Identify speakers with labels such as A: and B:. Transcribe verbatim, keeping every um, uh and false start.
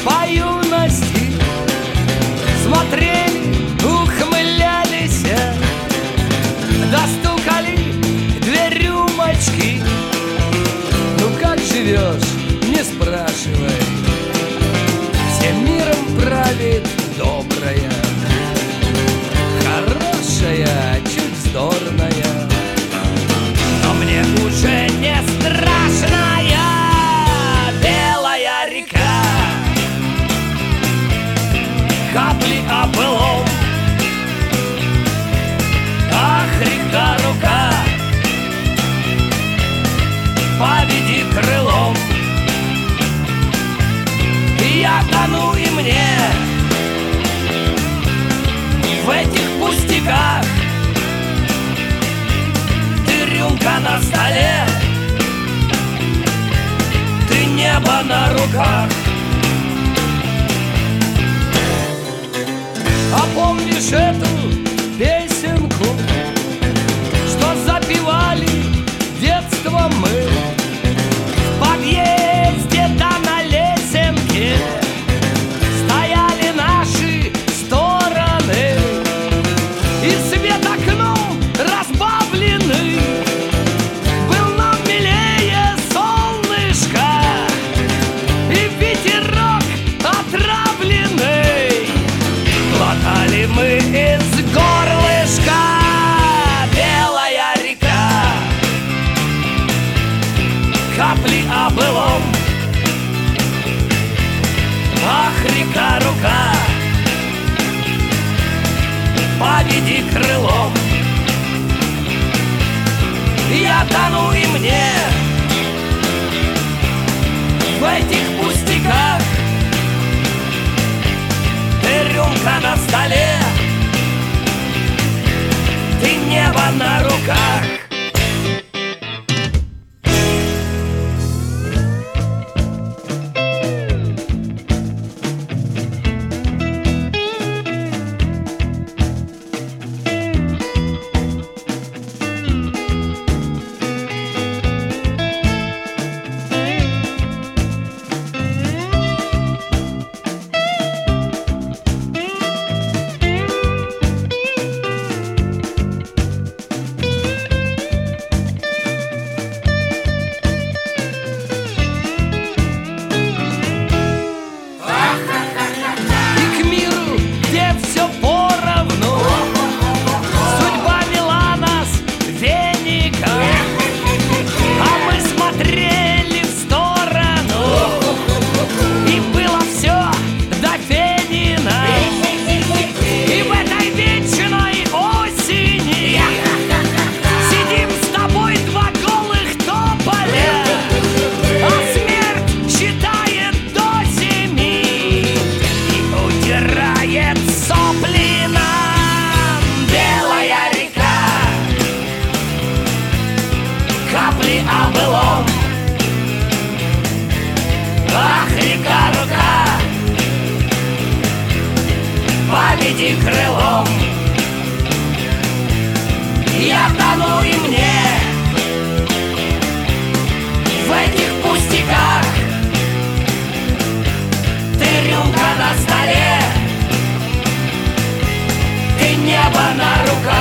A: по юности смотрели, ухмылялись, достукали две рюмочки. Ну как живешь, не спрашивай, всем миром правит добрая, хорошая, чуть вздорная. Но мне уже не страшная белая река, капли о былом. Ах, река, рука, поведи крылом. Я тону, и мне в этих пустяках. Ты рюмка на столе, ты небо на руках. А помнишь эту песенку, что запевали детством мы? В подъезде да на лесенке стояли наши стороны, и свет окном разбавленный был нам милее солнышко, и ветерок отравленный глотали мы из горлышка. Белая река, капли о былом. Ах, река, рука, поведи крылом. Я тону, и мне в этих пустяках. Ты рюмка на столе, ты небо на руках. Поведи крылом. Я тону, и мне в этих пустяках. Ты рюмка на столе, ты небо на руках.